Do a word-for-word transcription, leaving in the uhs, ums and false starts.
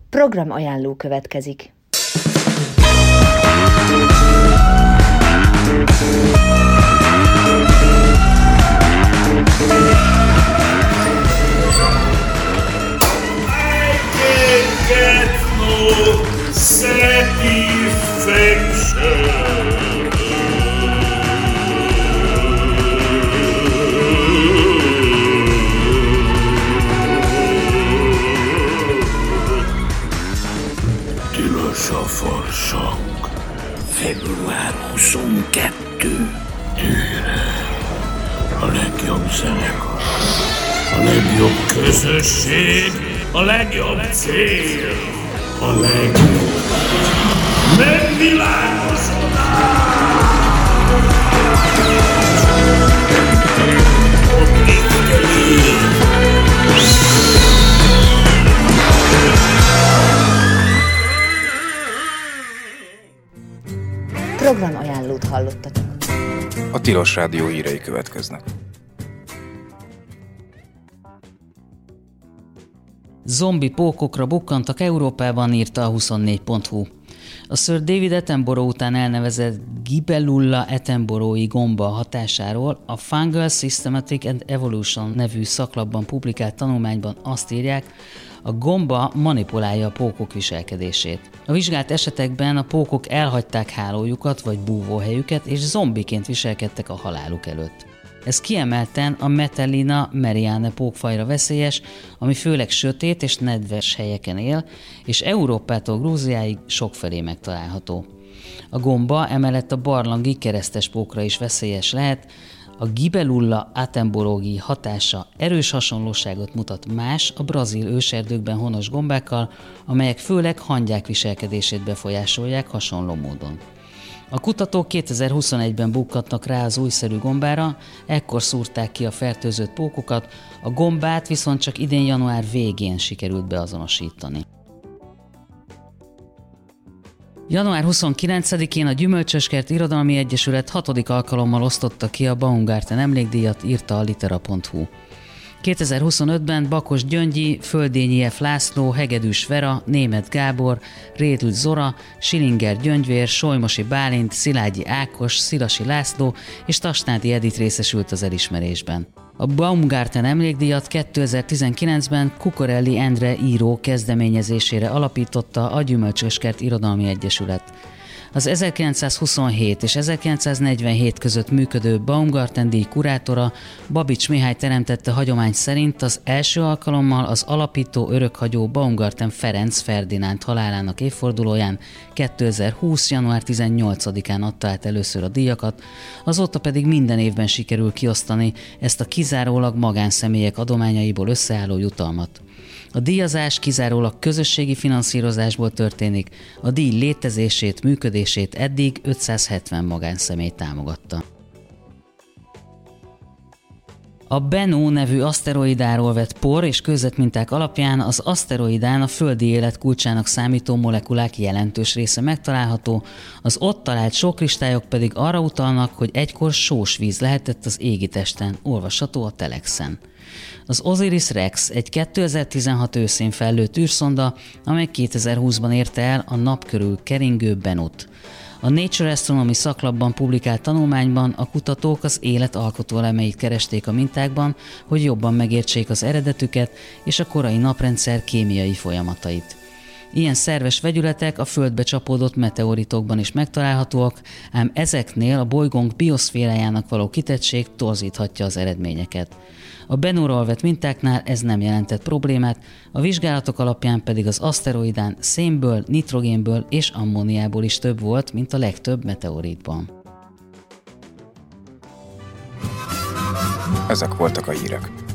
Program ajánló következik. Tilos a farsang. február huszonkettő. Tűre. A legjobb zenekar. A legjobb közösség. A legjobb cél. A legjobb megvilágosodás. Program ajánlót hallottatok. A Tilos Rádió hírei következnek. Zombi pókokra bukkantak Európában, írta a huszonnégy pont hu. A Sir David Attenborough után elnevezett Gibellulla attenboroughi gomba hatásáról a Fungal Systematic and Evolution nevű szaklapban publikált tanulmányban azt írják, a gomba manipulálja a pókok viselkedését. A vizsgált esetekben a pókok elhagyták hálójukat vagy búvóhelyüket, és zombiként viselkedtek a haláluk előtt. Ez kiemelten a Metellina meriane pókfajra veszélyes, ami főleg sötét és nedves helyeken él, és Európától Grúziáig sokfelé megtalálható. A gomba emellett a barlangi keresztes pókra is veszélyes lehet. A Gibellulla attenboroughi hatása erős hasonlóságot mutat más a brazil őserdőkben honos gombákkal, amelyek főleg hangyák viselkedését befolyásolják hasonló módon. A kutatók kétezer-huszonegyben bukkantnak rá az újszerű gombára, ekkor szúrták ki a fertőzött pókokat, a gombát viszont csak idén január végén sikerült beazonosítani. január huszonkilencedikén a Gyümölcsöskert Irodalmi Egyesület hatodik alkalommal osztotta ki a Baumgarten emlékdíjat, írta a litera pont hu. kétezer-huszonötben Bakos Gyöngyi, Földényi F. László, Hegedűs Vera, Németh Gábor, Rédl Zora, Schillinger Gyöngyvér, Solymosi Bálint, Szilágyi Ákos, Szilasi László és Tasnádi Edit részesült az elismerésben. A Baumgarten emlékdíjat kétezer-tizenkilencben Cucorelli Endre író kezdeményezésére alapította a Gyümölcsöskert Irodalmi Egyesület. Az ezerkilencszázhuszonhét és ezerkilencszáznegyvenhét között működő Baumgarten-díj kurátora Babics Mihály teremtette hagyomány szerint az első alkalommal az alapító örökhagyó Baumgarten Ferenc Ferdinánd halálának évfordulóján kétezer-húsz. január tizennyolcadikán adta át először a díjakat, azóta pedig minden évben sikerül kiosztani ezt a kizárólag magánszemélyek adományaiból összeálló jutalmat. A díjazás kizárólag közösségi finanszírozásból történik, a díj létezését, működését eddig ötszázhetven magánszemély támogatta. A Bennu nevű aszteroidáról vett por és kőzetminták alapján az aszteroidán a földi élet kulcsának számító molekulák jelentős része megtalálható, az ott talált sókristályok pedig arra utalnak, hogy egykor sós víz lehetett az égitesten, olvasható a Telexen. Az Osiris Rex egy kétezer-tizenhat őszén fellőtt űrszonda, amely kétezer-húszban érte el a nap körül keringő Bennut. A Nature Astronomy szaklapban publikált tanulmányban a kutatók az élet alkotó elemeit keresték a mintákban, hogy jobban megértsék az eredetüket és a korai naprendszer kémiai folyamatait. Ilyen szerves vegyületek a Földbe csapódott meteoritokban is megtalálhatóak, ám ezeknél a bolygónk bioszférájának való kitettség torzíthatja az eredményeket. A Bennuról vett mintáknál ez nem jelentett problémát, a vizsgálatok alapján pedig az aszteroidán szénből, nitrogénből és ammóniából is több volt, mint a legtöbb meteoritban. Ezek voltak a hírek.